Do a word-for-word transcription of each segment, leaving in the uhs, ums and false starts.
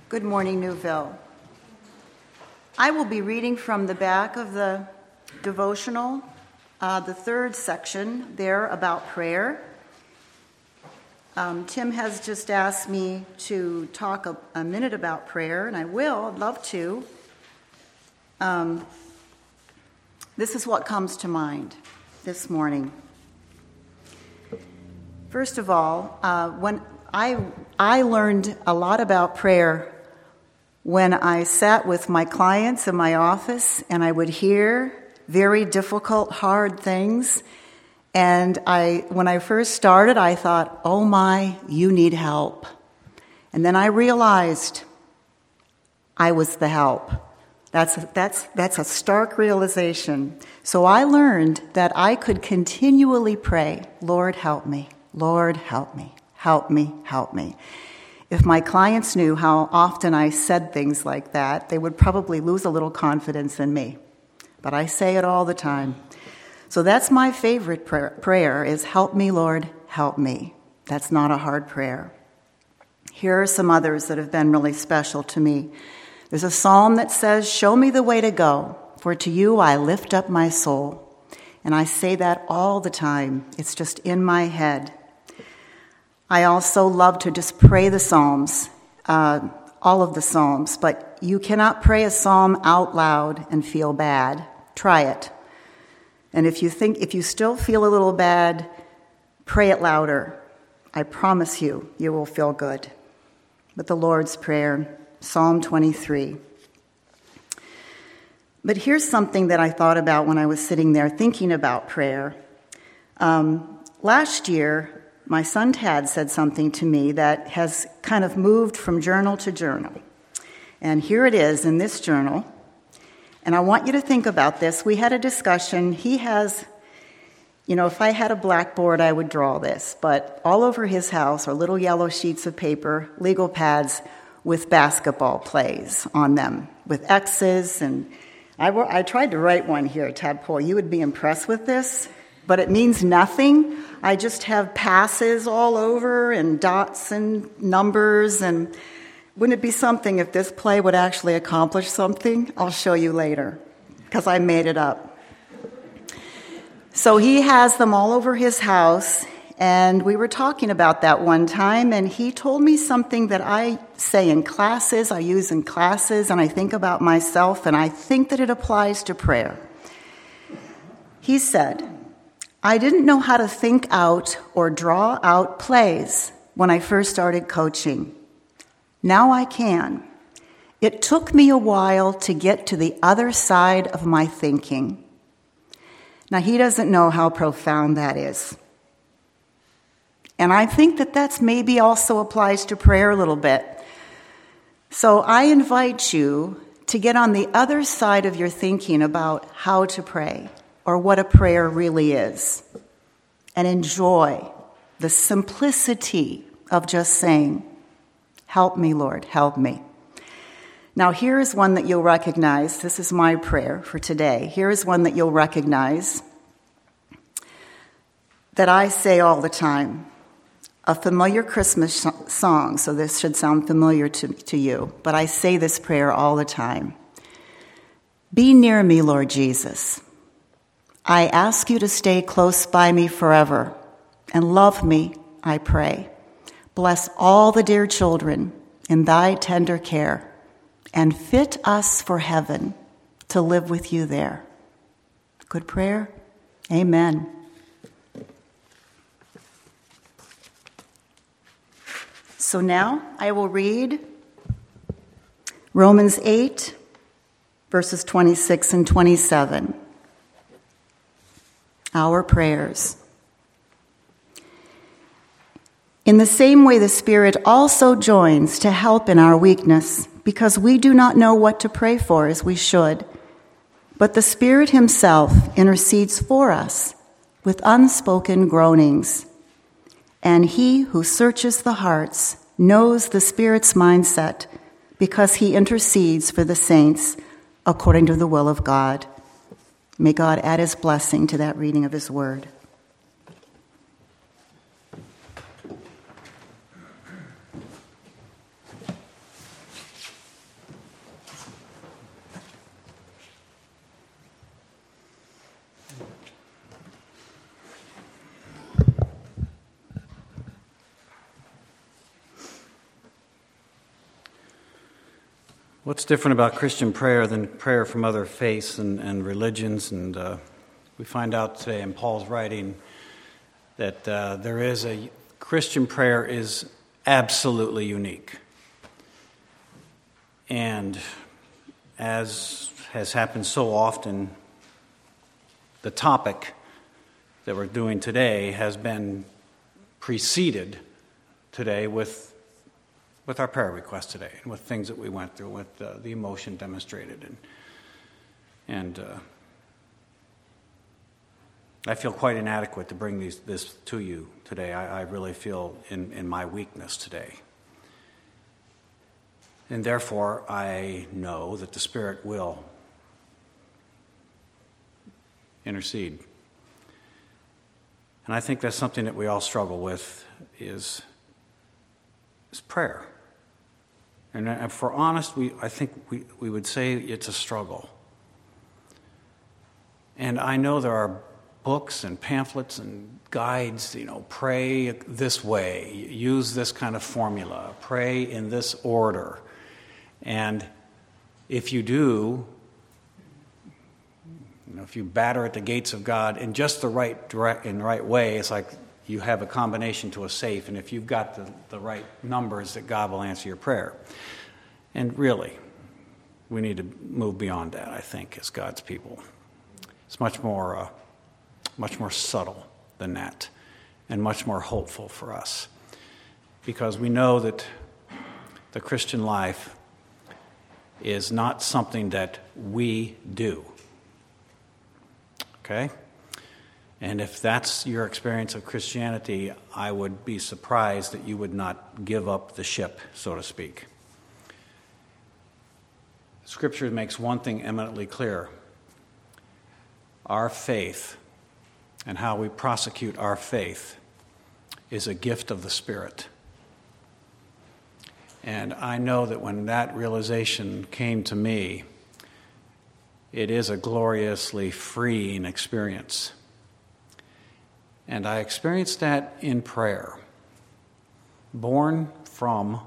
Good morning, Newville. I will be reading from the back of the devotional, uh, the third section there about prayer. Um, Tim has just asked me to talk a, a minute about prayer, and I will. I'd love to. Um, this is what comes to mind this morning. First of all, uh, when I I learned a lot about prayer when I sat with my clients in my office and I would hear very difficult, hard things. And I, when I first started, I thought, oh my, you need help. And then I realized I was the help. That's, that's, that's a stark realization. So I learned that I could continually pray, Lord, help me. Lord, help me. Help me. Help me. If my clients knew how often I said things like that, they would probably lose a little confidence in me. But I say it all the time. So that's my favorite prayer, prayer is, help me, Lord, help me. That's not a hard prayer. Here are some others that have been really special to me. There's a psalm that says, show me the way to go, for to you I lift up my soul. And I say that all the time. It's just in my head. I also love to just pray the Psalms, uh, all of the Psalms, but you cannot pray a psalm out loud and feel bad. Try it. And if you think, if you still feel a little bad, pray it louder. I promise you, you will feel good. But the Lord's Prayer, Psalm twenty-three. But here's something that I thought about when I was sitting there thinking about prayer. Um, last year, my son Tad said something to me that has kind of moved from journal to journal. And here it is in this journal. And I want you to think about this. We had a discussion. He has, you know, if I had a blackboard, I would draw this. But all over his house are little yellow sheets of paper, legal pads with basketball plays on them, with X's. And I, I tried to write one here, Tadpole. You would be impressed with this. But it means nothing. I just have passes all over and dots and numbers. And wouldn't it be something if this play would actually accomplish something? I'll show you later, because I made it up. So he has them all over his house, and we were talking about that one time, and he told me something that I say in classes, I use in classes, and I think about myself, and I think that it applies to prayer. He said, I didn't know how to think out or draw out plays when I first started coaching. Now I can. It took me a while to get to the other side of my thinking. Now, he doesn't know how profound that is. And I think that that's maybe also applies to prayer a little bit. So I invite you to get on the other side of your thinking about how to pray, or what a prayer really is, and enjoy the simplicity of just saying, help me, Lord, help me. Now, here is one that you'll recognize. This is my prayer for today. Here is one that you'll recognize that I say all the time, a familiar Christmas song, so this should sound familiar to, to you, but I say this prayer all the time. Be near me, Lord Jesus. I ask you to stay close by me forever and love me, I pray. Bless all the dear children in thy tender care and fit us for heaven to live with you there. Good prayer? Amen. So now I will read Romans eight, verses twenty-six and twenty-seven. Our prayers. In the same way, the Spirit also joins to help in our weakness, because we do not know what to pray for as we should. But the Spirit himself intercedes for us with unspoken groanings. And he who searches the hearts knows the Spirit's mindset, because he intercedes for the saints according to the will of God. May God add his blessing to that reading of his word. What's different about Christian prayer than prayer from other faiths and, and religions? And uh, we find out today in Paul's writing that uh, there is a Christian prayer is absolutely unique. And as has happened so often, the topic that we're doing today has been preceded today with with our prayer request today, and with things that we went through, with uh, the emotion demonstrated. And, and uh, I feel quite inadequate to bring these, this to you today. I, I really feel in, in my weakness today. And therefore, I know that the Spirit will intercede. And I think that's something that we all struggle with, is, is prayer. And if we're honest, we, I think we, we would say it's a struggle. And I know there are books and pamphlets and guides, you know, pray this way, use this kind of formula, pray in this order. And if you do, you know, if you batter at the gates of God in just the right direct, in the right way, it's like you have a combination to a safe, and if you've got the, the right numbers, that God will answer your prayer. And really, we need to move beyond that, I think, as God's people. It's much more, uh, much more subtle than that, and much more hopeful for us, because we know that the Christian life is not something that we do. Okay? And if that's your experience of Christianity, I would be surprised that you would not give up the ship, so to speak. Scripture makes one thing eminently clear. Our faith and how we prosecute our faith is a gift of the Spirit. And I know that when that realization came to me, it is a gloriously freeing experience. And I experienced that in prayer, born from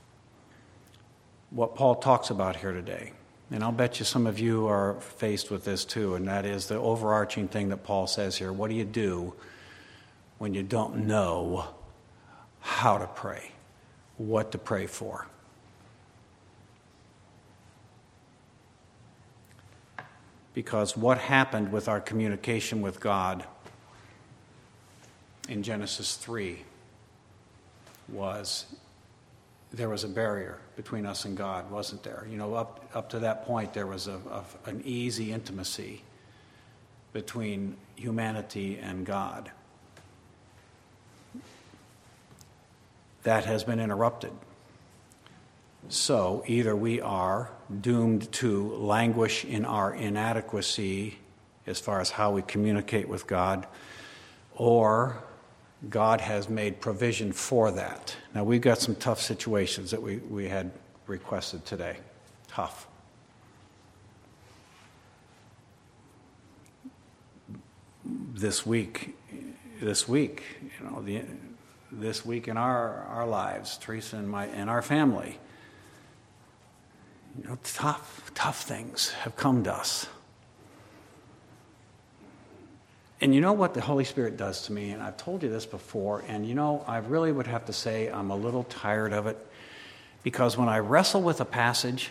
what Paul talks about here today. And I'll bet you some of you are faced with this too, and that is the overarching thing that Paul says here. What do you do when you don't know how to pray, what to pray for? Because what happened with our communication with God in Genesis three was there was a barrier between us and God, wasn't there? You know, up up to that point, there was a, a, an easy intimacy between humanity and God. That has been interrupted. So either we are doomed to languish in our inadequacy as far as how we communicate with God, or God has made provision for that. Now, we've got some tough situations that we, we had requested today. Tough. This week, this week, you know, the, this week in our, our lives, Teresa and my and our family, you know, tough, tough things have come to us. And you know what the Holy Spirit does to me, and I've told you this before, and you know, I really would have to say I'm a little tired of it, because when I wrestle with a passage,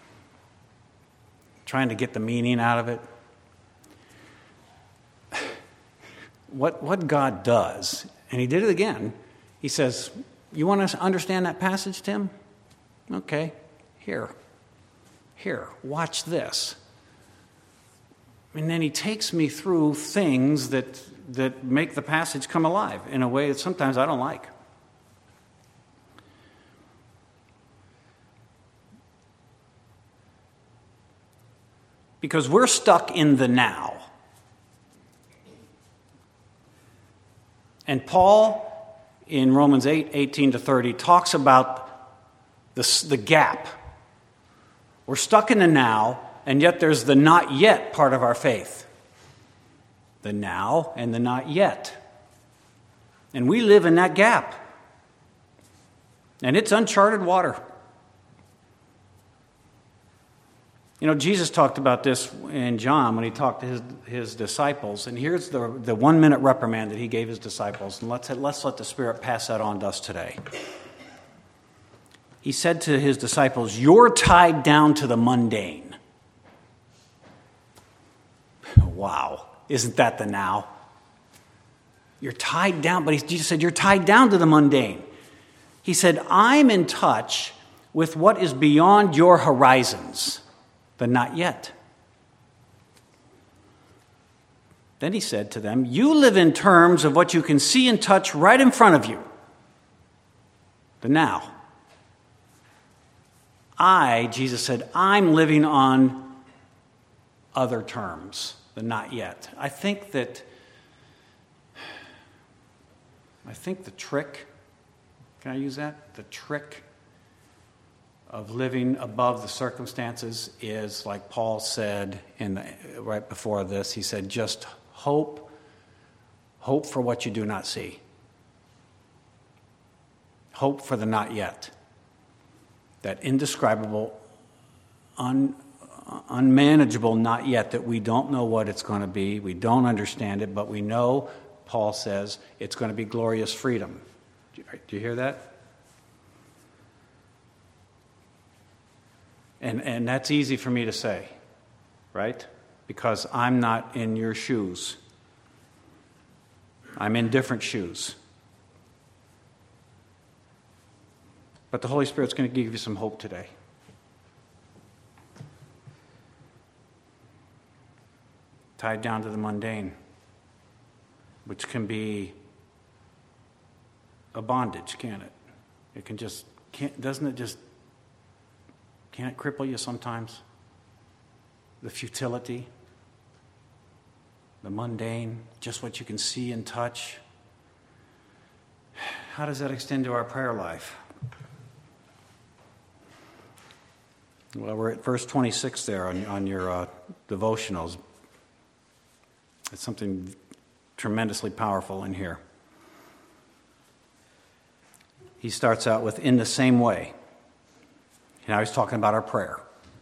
trying to get the meaning out of it, what, what God does, and he did it again, he says, you want to understand that passage, Tim? Okay, here, here, watch this. And then he takes me through things that that make the passage come alive in a way that sometimes I don't like. Because we're stuck in the now. And Paul, in Romans eight, eighteen to thirty, talks about this, the gap. We're stuck in the now, and yet there's the not yet part of our faith. The now and the not yet. And we live in that gap. And it's uncharted water. You know, Jesus talked about this in John when he talked to his, his disciples. And here's the, the one-minute reprimand that he gave his disciples. And let's, let's let the Spirit pass that on to us today. He said to his disciples, "You're tied down to the mundane." Wow. Isn't that the now? You're tied down. But he, Jesus said, you're tied down to the mundane. He said, "I'm in touch with what is beyond your horizons, the not yet." Then he said to them, "You live in terms of what you can see and touch right in front of you, the now. I," Jesus said, "I'm living on other terms, the not yet." I think that, I think the trick, can I use that? The trick of living above the circumstances is, like Paul said in the, right before this, he said, just hope, hope for what you do not see. Hope for the not yet. That indescribable, un, unmanageable not yet, that we don't know what it's going to be. We don't understand it, but we know, Paul says, it's going to be glorious freedom. Do you hear that? And and that's easy for me to say, right? Because I'm not in your shoes. I'm in different shoes. But the Holy Spirit's going to give you some hope today. Tied down to the mundane, which can be a bondage, can't it? It can just, can't, doesn't it just, can't it cripple you sometimes? The futility, the mundane, just what you can see and touch. How does that extend to our prayer life? Well, we're at verse twenty-six there on, on your uh, devotionals. It's something tremendously powerful in here. He starts out with, "in the same way." Now he's talking about our prayer.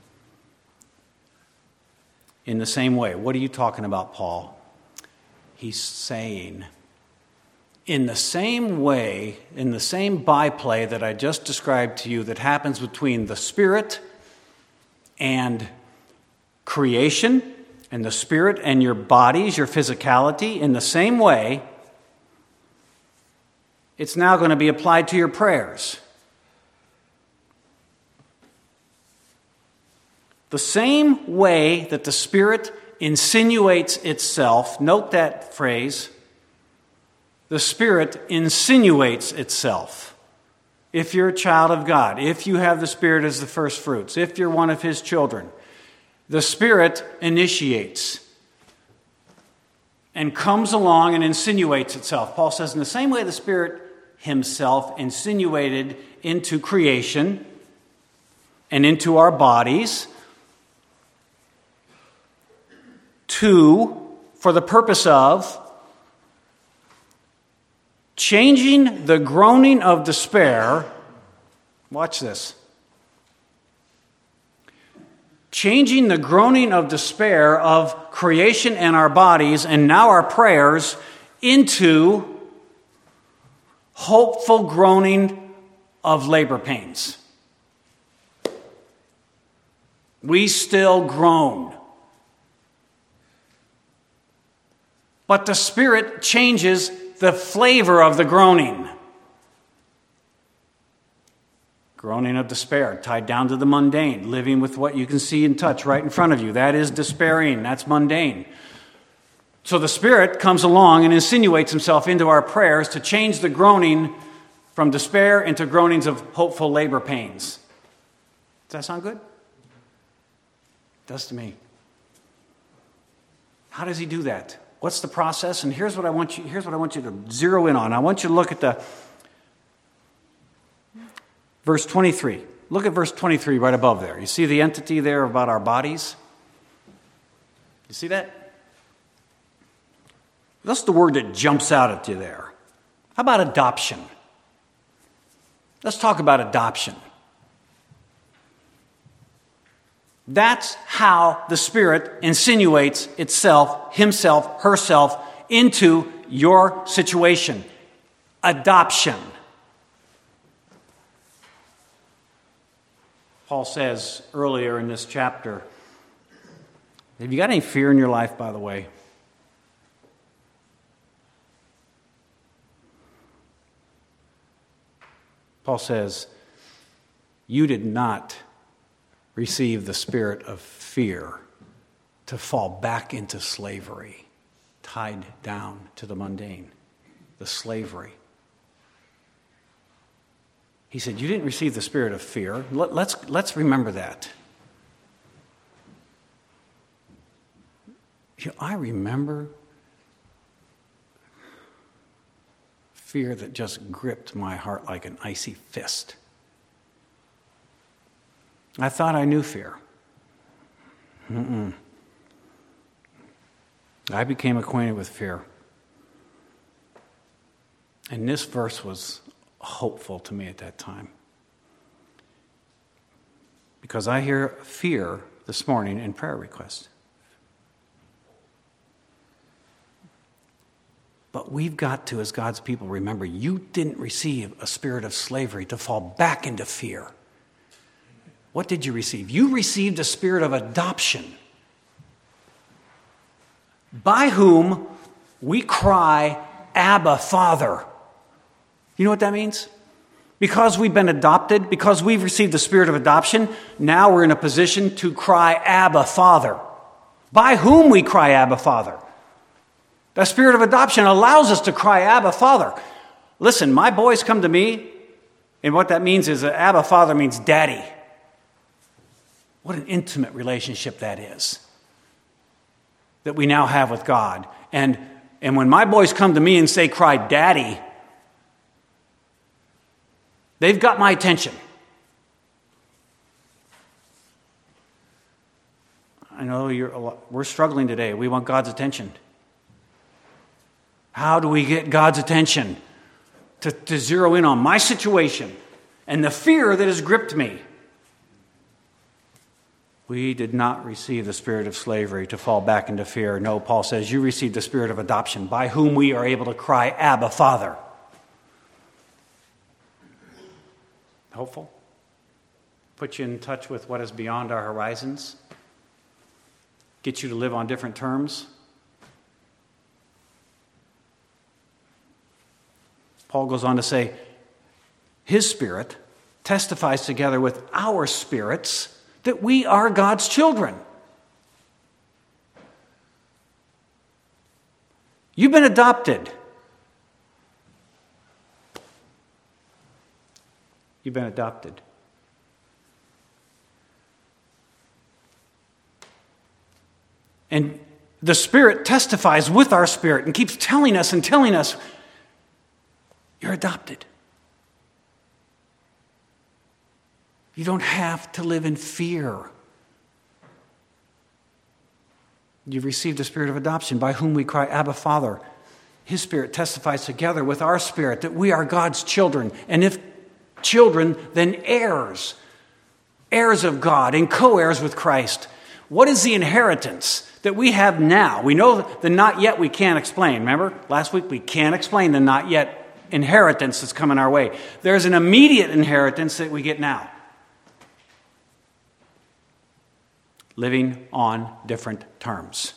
In the same way. What are you talking about, Paul? He's saying, in the same way, in the same byplay that I just described to you that happens between the Spirit and creation, and the Spirit and your bodies, your physicality, in the same way, it's now going to be applied to your prayers. The same way that the Spirit insinuates itself, note that phrase, the Spirit insinuates itself. If you're a child of God, if you have the Spirit as the first fruits, if you're one of His children, the Spirit initiates and comes along and insinuates itself. Paul says, in the same way the Spirit Himself insinuated into creation and into our bodies, to, for the purpose of changing the groaning of despair, watch this, changing the groaning of despair of creation and our bodies, and now our prayers, into hopeful groaning of labor pains. We still groan. But the Spirit changes the flavor of the groaning. Groaning of despair, tied down to the mundane, living with what you can see and touch right in front of you. That is despairing, that's mundane. So the Spirit comes along and insinuates Himself into our prayers to change the groaning from despair into groanings of hopeful labor pains. Does that sound good? It does to me. How does He do that? What's the process? And here's what I want you, here's what I want you to zero in on. I want you to look at the verse twenty-three. Look at verse twenty-three right above there. You see the entity there about our bodies? You see that? That's the word that jumps out at you there. How about adoption? Let's talk about adoption. That's how the Spirit insinuates itself, himself, herself, into your situation. Adoption. Paul says earlier in this chapter, have you got any fear in your life, by the way? Paul says, you did not receive the spirit of fear to fall back into slavery, tied down to the mundane, the slavery. He said, you didn't receive the spirit of fear. Let, let's, let's remember that. You know, I remember fear that just gripped my heart like an icy fist. I thought I knew fear. Mm-mm. I became acquainted with fear. And this verse was hopeful to me at that time. Because I hear fear this morning in prayer requests. But we've got to, as God's people, remember, you didn't receive a spirit of slavery to fall back into fear. What did you receive? You received a spirit of adoption, by whom we cry, Abba, Father. You know what that means? Because we've been adopted, because we've received the spirit of adoption, now we're in a position to cry, Abba, Father. By whom we cry, Abba, Father. The spirit of adoption allows us to cry, Abba, Father. Listen, my boys come to me, and what that means is that Abba, Father means daddy. What an intimate relationship that is that we now have with God. And, and when my boys come to me and say, cry, Daddy, they've got my attention. I know you're, we're struggling today. We want God's attention. How do we get God's attention? To, to zero in on my situation and the fear that has gripped me. We did not receive the spirit of slavery to fall back into fear. No, Paul says, you received the spirit of adoption, by whom we are able to cry, Abba, Father. Hopeful? Put you in touch with what is beyond our horizons? Get you to live on different terms? Paul goes on to say, his spirit testifies together with our spirits that we are God's children. You've been adopted. You've been adopted. And the Spirit testifies with our spirit and keeps telling us and telling us, you're adopted. You don't have to live in fear. You've received the spirit of adoption, by whom we cry, Abba, Father. His Spirit testifies together with our spirit that we are God's children. And if children, then heirs. Heirs of God and co-heirs with Christ. What is the inheritance that we have now? We know the not yet we can't explain. Remember, last week we can't explain the not yet inheritance that's coming our way. There's an immediate inheritance that we get now. Living on different terms.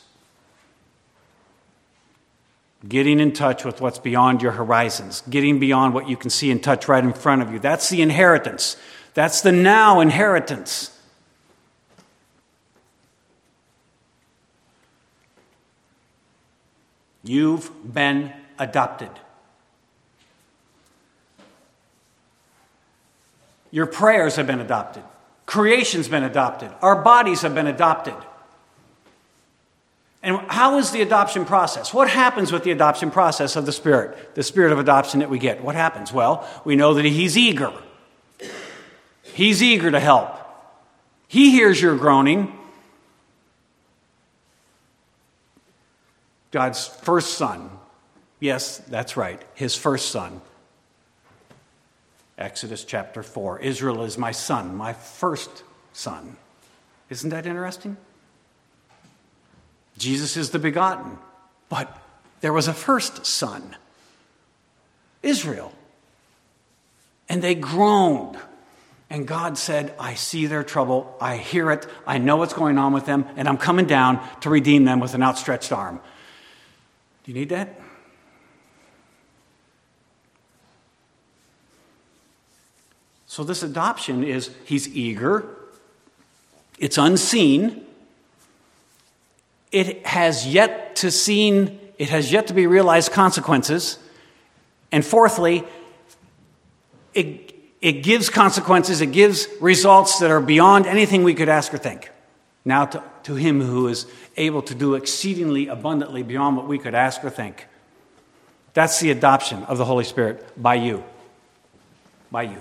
Getting in touch with what's beyond your horizons. Getting beyond what you can see and touch right in front of you. That's the inheritance. That's the now inheritance. You've been adopted. Your prayers have been adopted. Creation's been adopted. Our bodies have been adopted. And how is the adoption process? What happens with the adoption process of the Spirit? The Spirit of adoption that we get. What happens? Well, we know that He's eager. He's eager to help. He hears your groaning. God's first Son. Yes, that's right. His first Son. Exodus chapter four. Israel is my son, my first son. Isn't that interesting? Jesus is the begotten, but there was a first son, Israel. And they groaned. And God said, I see their trouble, I hear it, I know what's going on with them, and I'm coming down to redeem them with an outstretched arm. Do you need that? So this adoption is, he's eager, it's unseen, it has yet to seen, it has yet to be realized consequences, and fourthly, it It gives consequences, it gives results that are beyond anything we could ask or think. Now to, to him who is able to do exceedingly abundantly beyond what we could ask or think. That's the adoption of the Holy Spirit by you. By you.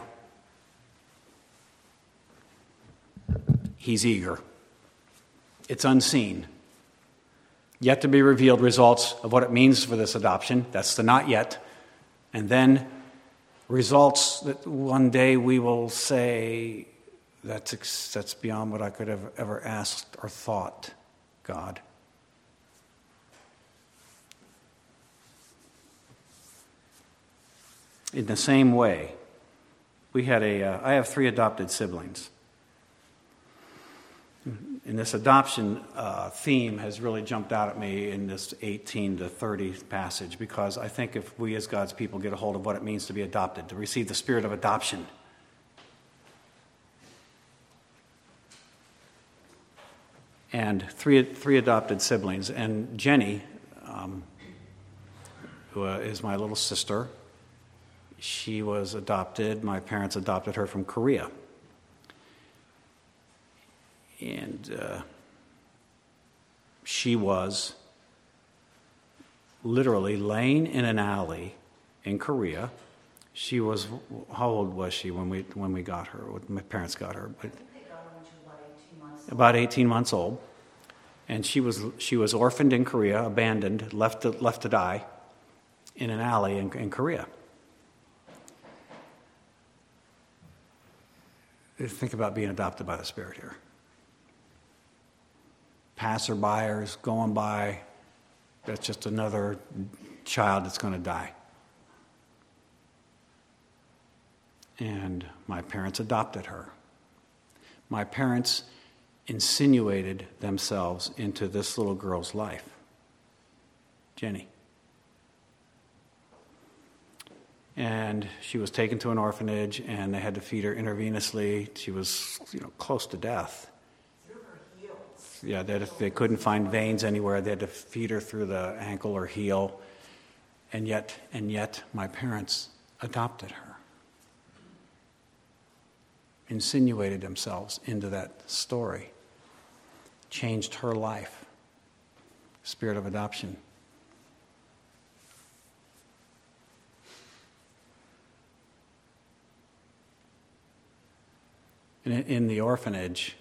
He's eager. It's unseen. Yet to be revealed results of what it means for this adoption. That's the not yet. And then results that one day we will say, that's, that's beyond what I could have ever asked or thought, God. In the same way, we had a, uh, I have three adopted siblings. And this adoption uh, theme has really jumped out at me in this eighteen to thirty passage, because I think if we as God's people get a hold of what it means to be adopted, to receive the spirit of adoption, and three three adopted siblings, and Jenny, um, who uh, is my little sister, she was adopted. My parents adopted her from Korea. And uh, she was literally laying in an alley in Korea. She was, how old was she when we when we got her? When my parents got her, but about eighteen months old. And she was she was orphaned in Korea, abandoned, left to, left to die in an alley in, in Korea. Think about being adopted by the Spirit here. Passerbyers going by, that's just another child that's going to die. And my parents adopted her. My parents insinuated themselves into this little girl's life, Jenny. And she was taken to an orphanage, and they had to feed her intravenously. She was, you know, close to death. Yeah, they, had to, they couldn't find veins anywhere. They had to feed her through the ankle or heel. And yet, and yet, my parents adopted her. Insinuated themselves into that story. Changed her life. Spirit of adoption. In, in the orphanage,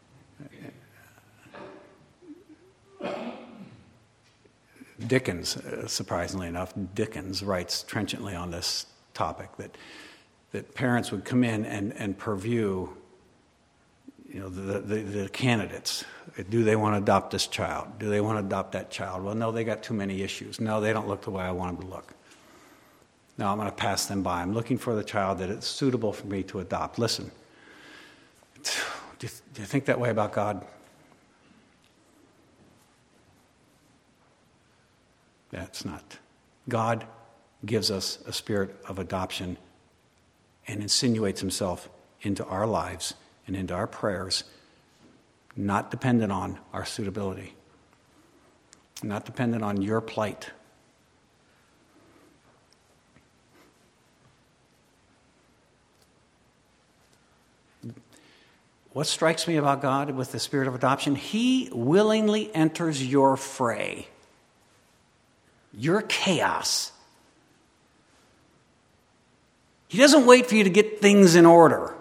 Dickens, uh, surprisingly enough, Dickens writes trenchantly on this topic that that parents would come in and, and purview, you know, the, the, the candidates. Do they want to adopt this child? Do they want to adopt that child? Well, no, they got too many issues. No, they don't look the way I want them to look. No, I'm going to pass them by. I'm looking for the child that is suitable for me to adopt. Listen, do you, do you think that way about God? That's not. God gives us a spirit of adoption and insinuates himself into our lives and into our prayers, not dependent on our suitability, not dependent on your plight. What strikes me about God with the spirit of adoption, he willingly enters your fray. Your chaos. He doesn't wait for you to get things in order.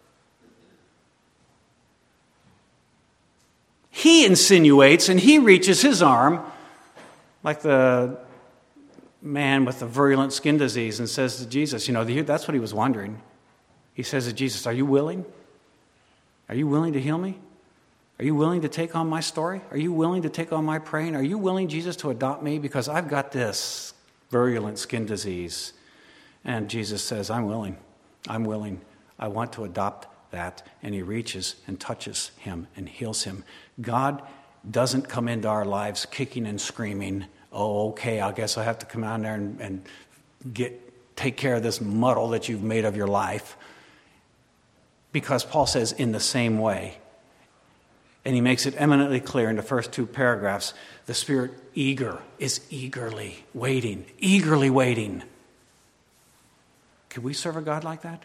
He insinuates and he reaches his arm, like the man with the virulent skin disease, and says to Jesus, you know, that's what he was wondering. He says to Jesus, are you willing? Are you willing to heal me? Are you willing to take on my story? Are you willing to take on my praying? Are you willing, Jesus, to adopt me? Because I've got this virulent skin disease. And Jesus says, I'm willing. I'm willing. I want to adopt that. And he reaches and touches him and heals him. God doesn't come into our lives kicking and screaming, oh, okay, I guess I have to come out there and, and get take care of this muddle that you've made of your life. Because Paul says, in the same way. And he makes it eminently clear in the first two paragraphs, the Spirit eager is eagerly waiting, eagerly waiting. Can we serve a God like that?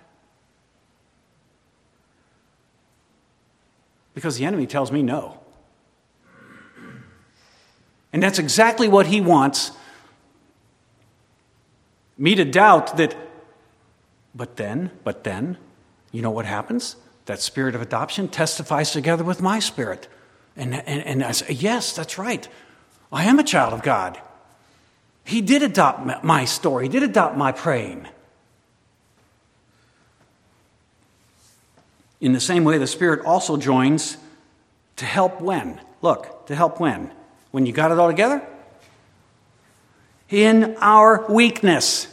Because the enemy tells me no. And that's exactly what he wants me to doubt that, but then, but then, you know what happens? That spirit of adoption testifies together with my spirit. And, and, and I say, yes, that's right. I am a child of God. He did adopt my story. He did adopt my praying. In the same way, the Spirit also joins to help when? Look, to help when? When you got it all together? In our weakness.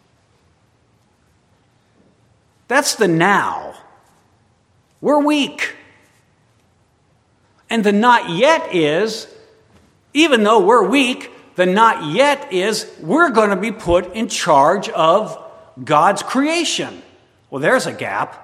That's the now. We're weak. And the not yet is, even though we're weak, the not yet is we're going to be put in charge of God's creation. Well, there's a gap.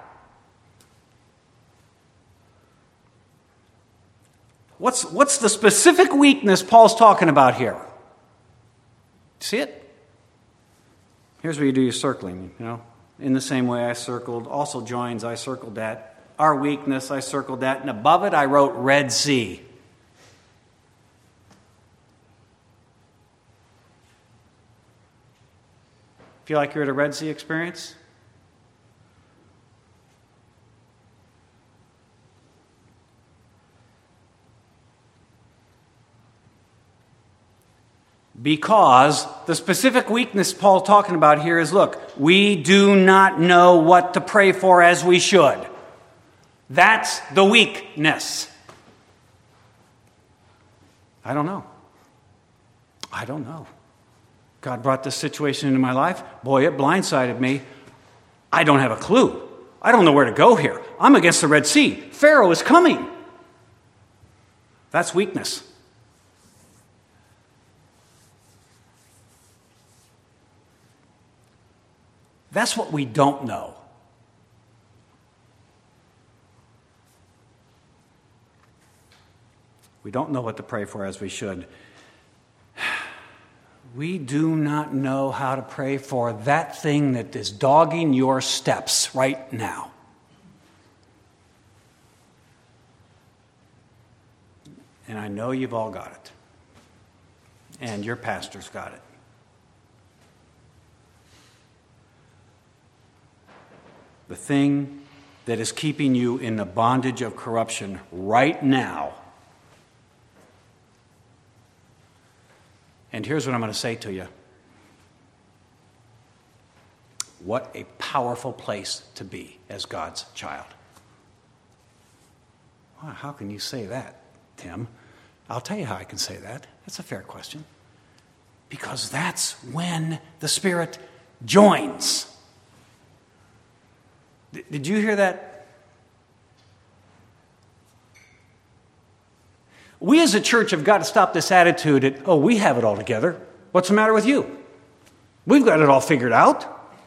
What's, what's the specific weakness Paul's talking about here? See it? Here's where you do your circling, you know. In the same way I circled, also joins, I circled that. Our weakness, I circled that. And above it, I wrote Red Sea. Feel like you're at a Red Sea experience? Because the specific weakness Paul's talking about here is, look, we do not know what to pray for as we should. That's the weakness. I don't know. I don't know. God brought this situation into my life. Boy, it blindsided me. I don't have a clue. I don't know where to go here. I'm against the Red Sea. Pharaoh is coming. That's weakness. That's what we don't know. We don't know what to pray for as we should. We do not know how to pray for that thing that is dogging your steps right now. And I know you've all got it. And your pastor's got it. The thing that is keeping you in the bondage of corruption right now. And here's what I'm going to say to you. What a powerful place to be as God's child. Wow, how can you say that, Tim? I'll tell you how I can say that. That's a fair question. Because that's when the Spirit joins. Did you hear that? We as a church have got to stop this attitude that, oh, we have it all together. What's the matter with you? We've got it all figured out.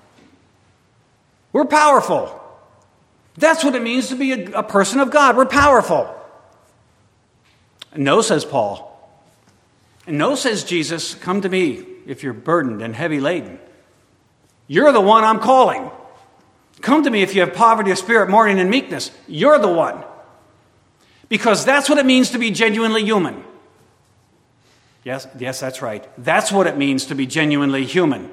We're powerful. That's what it means to be a, a person of God. We're powerful. No, says Paul. And no, says Jesus, come to me if you're burdened and heavy laden. You're the one I'm calling. Come to me if you have poverty of spirit, mourning, and meekness. You're the one. Because that's what it means to be genuinely human. Yes, yes, that's right. That's what it means to be genuinely human.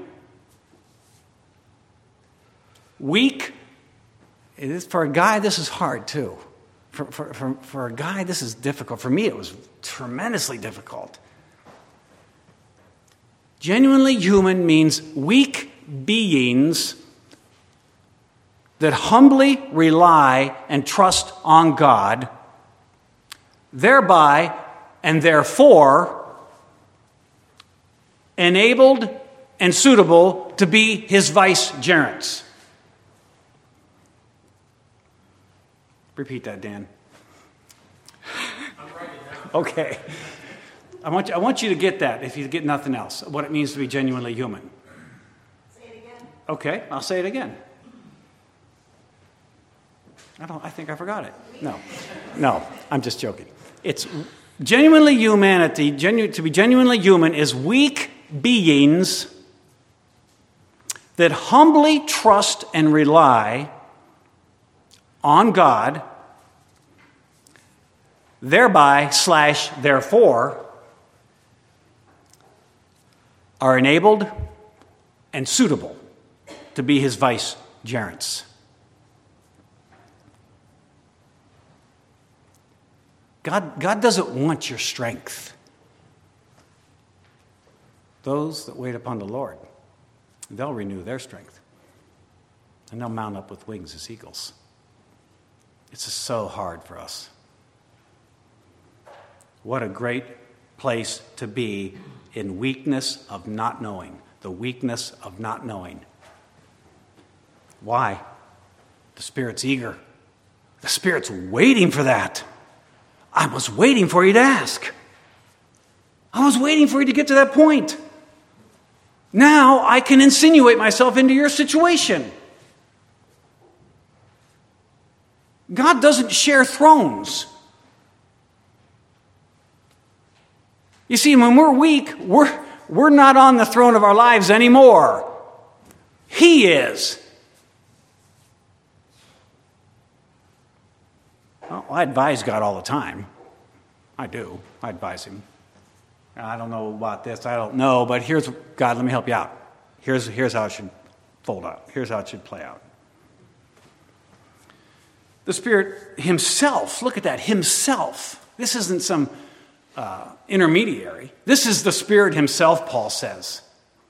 Weak. It is, for a guy, this is hard too. For, for, for, for a guy, this is difficult. For me, it was tremendously difficult. Genuinely human means weak beings that humbly rely and trust on God thereby and therefore enabled and suitable to be his vicegerents. Repeat that, Dan. Okay. I want you, I want you to get that, if you get nothing else, what it means to be genuinely human. Say it again. Okay, I'll say it again. I don't. I think I forgot it. No, no, I'm just joking. It's genuinely humanity. Genu- to be genuinely human is weak beings that humbly trust and rely on God, thereby slash therefore are enabled and suitable to be his vicegerents. God, God doesn't want your strength. Those that wait upon the Lord, they'll renew their strength. And they'll mount up with wings as eagles. It's just so hard for us. What a great place to be in weakness of not knowing. The weakness of not knowing. Why? The Spirit's eager. The Spirit's waiting for that. I was waiting for you to ask. I was waiting for you to get to that point. Now I can insinuate myself into your situation. God doesn't share thrones. You see, when we're weak, we're, we're not on the throne of our lives anymore. He is. Well, I advise God all the time. I do. I advise him. I don't know about this. I don't know. But here's, God, let me help you out. Here's, here's how it should fold out. Here's how it should play out. The Spirit himself, look at that, himself. This isn't some uh, intermediary. This is the Spirit himself, Paul says.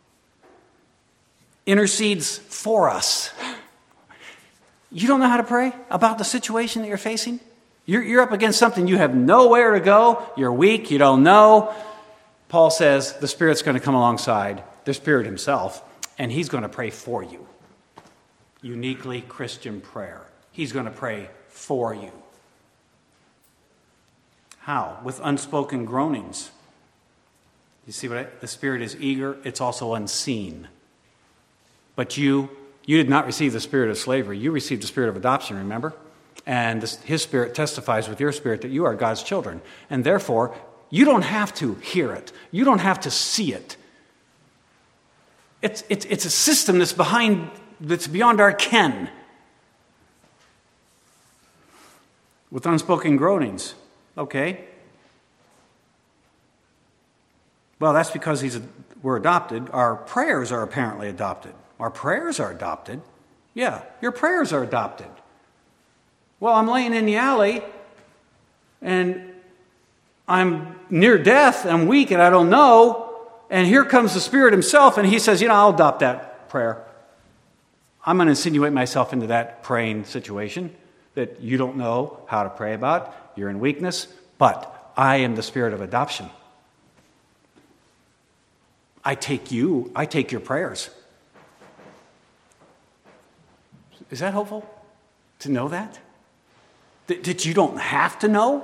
Intercedes for us. You don't know how to pray about the situation that you're facing? You're, you're up against something you have nowhere to go. You're weak. You don't know. Paul says the Spirit's going to come alongside, the Spirit himself, and he's going to pray for you. Uniquely Christian prayer. He's going to pray for you. How? With unspoken groanings. You see what I, the Spirit is eager. It's also unseen. But you, you did not receive the spirit of slavery. You received the spirit of adoption, remember? And this, his Spirit testifies with your spirit that you are God's children. And therefore, you don't have to hear it. You don't have to see it. It's, it's, it's a system that's behind, that's beyond our ken. With unspoken groanings. Okay. Well, that's because he's a, we're adopted. Our prayers are apparently adopted. Our prayers are adopted. Yeah, your prayers are adopted. Well, I'm laying in the alley, and I'm near death, I'm weak, and I don't know, and here comes the Spirit himself, and he says, you know, I'll adopt that prayer. I'm going to insinuate myself into that praying situation that you don't know how to pray about. You're in weakness, but I am the Spirit of adoption. I take you, I take your prayers. Is that hopeful to know that? That, that you don't have to know?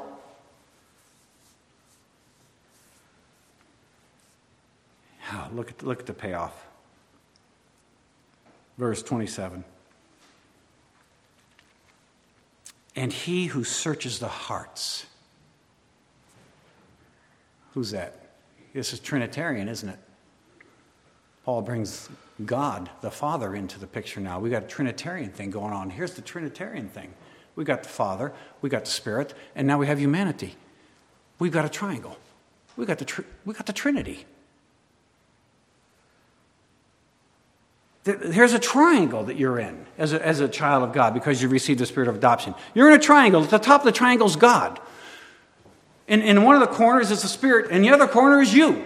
Oh, look at, look at the payoff. Verse twenty-seven. And he who searches the hearts. Who's that? This is Trinitarian, isn't it? Paul brings God, the Father, into the picture now. We've got a Trinitarian thing going on. Here's the Trinitarian thing. We've got the Father, we've got the Spirit, and now we have humanity. We've got a triangle. We've got the, tr- we've got the Trinity. There's a triangle that you're in as a, as a child of God because you've received the Spirit of adoption. You're in a triangle. At the top of the triangle is God. In, in one of the corners is the Spirit, and the other corner is you.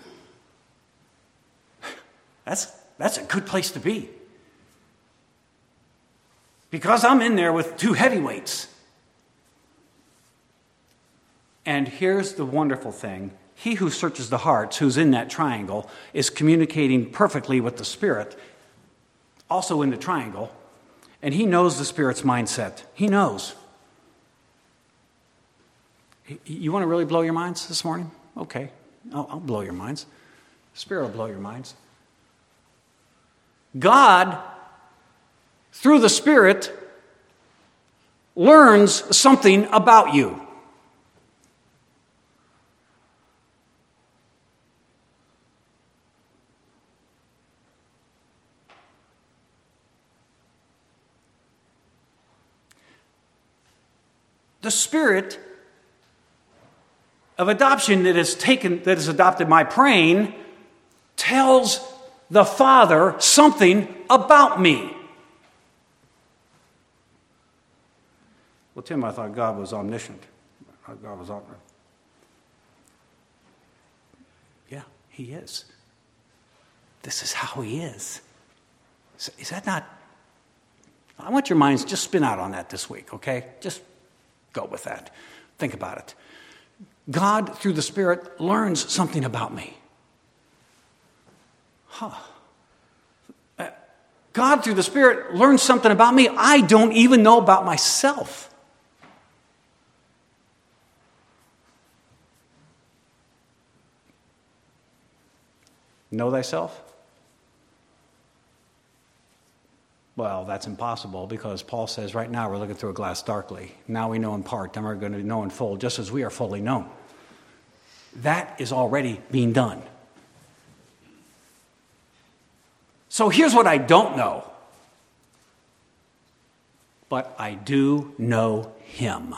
That's, that's a good place to be. Because I'm in there with two heavyweights. And here's the wonderful thing. He who searches the hearts, who's in that triangle, is communicating perfectly with the Spirit, also in the triangle, and he knows the Spirit's mindset. He knows. You want to really blow your minds this morning? Okay, I'll, I'll blow your minds. The Spirit will blow your minds. God, through the Spirit, learns something about you. The Spirit of adoption that has taken, that has adopted my praying, tells the Father something about me. Well, Tim, I thought God was omniscient. I thought God was omniscient. Yeah, he is. This is how he is. Is that not? I want your minds just spin out on that this week, okay? Just go with that. Think about it. God, through the Spirit, learns something about me. Huh. God, through the Spirit, learns something about me I don't even know about myself. Know thyself? Well, that's impossible because Paul says right now we're looking through a glass darkly. Now we know in part, then we're going to know in full, just as we are fully known. That is already being done. So here's what I don't know. But I do know him.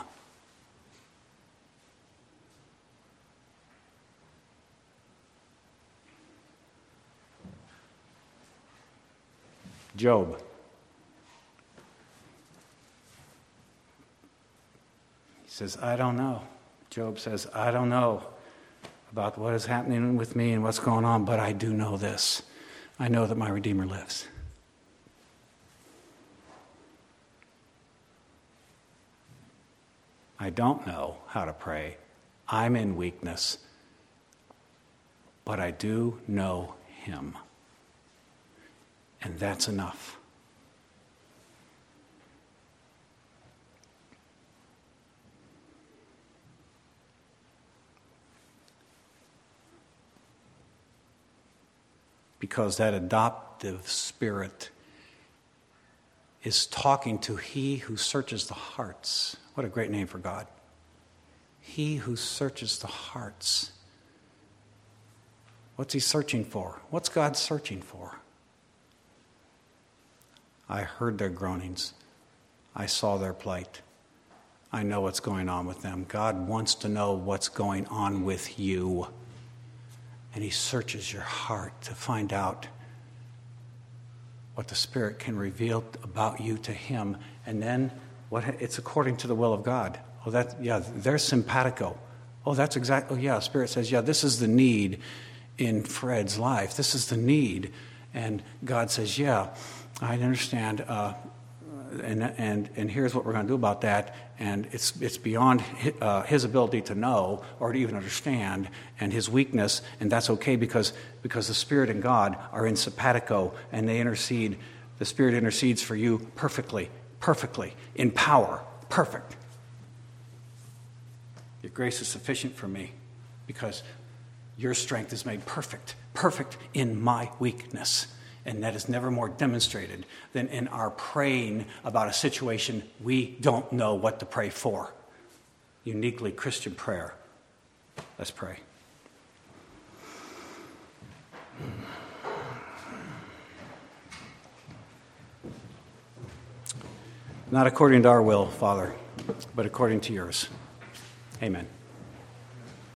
Job. He says, I don't know. Job says, I don't know about what is happening with me and what's going on, but I do know this. I know that my Redeemer lives. I don't know how to pray. I'm in weakness, but I do know him. And that's enough. Because that adoptive Spirit is talking to he who searches the hearts. What a great name for God. He who searches the hearts. What's he searching for? What's God searching for? I heard their groanings. I saw their plight. I know what's going on with them. God wants to know what's going on with you. And he searches your heart to find out what the Spirit can reveal about you to him. And then what it's according to the will of God. Oh, that, yeah, there's simpatico. Oh, that's exactly, oh, yeah, Spirit says, yeah, this is the need in Fred's life. This is the need. And God says, yeah, I understand. Uh, and, and, and here's what we're going to do about that. And it's, it's beyond his, uh, his ability to know or to even understand and his weakness. And that's okay because, because the Spirit and God are in simpatico and they intercede. The Spirit intercedes for you perfectly, perfectly, in power, perfect. Your grace is sufficient for me because your strength is made perfect, perfect in my weakness. And that is never more demonstrated than in our praying about a situation we don't know what to pray for. Uniquely Christian prayer. Let's pray. Not according to our will, Father, but according to yours. Amen.